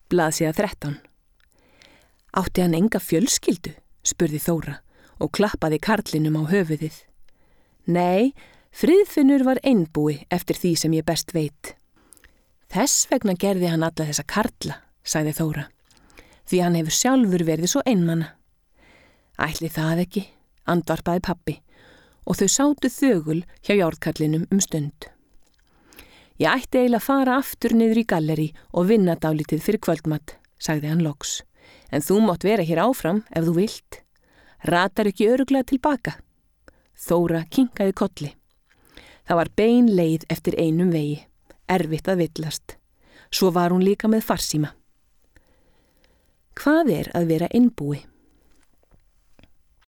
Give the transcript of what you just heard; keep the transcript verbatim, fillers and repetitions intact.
Blaðsíða þrettán. Átti hann enga fjölskyldu, spurði Þóra og klappaði karlinum á höfuðið. Nei, Friðfinnur var einbúi eftir því sem ég best veit. Þess vegna gerði hann alla þessa karla, sagði Þóra, því hann hefur sjálfur verið svo einmana. Ætli það ekki, andvarpaði pabbi og þau sátu þögul hjá járnkarlinum um stund. Ég ætti eiginlega að fara aftur niður í gallerí og vinna dálítið fyrir kvöldmatt, sagði hann loks. En þú mátt vera hér áfram ef þú vilt. Ratar ekki örugglega tilbaka. Þóra kinkaði kolli. Það var bein leið eftir einum vegi, erfitt að villast. Svo var hún líka með farsíma. Hvað er að vera einbúi?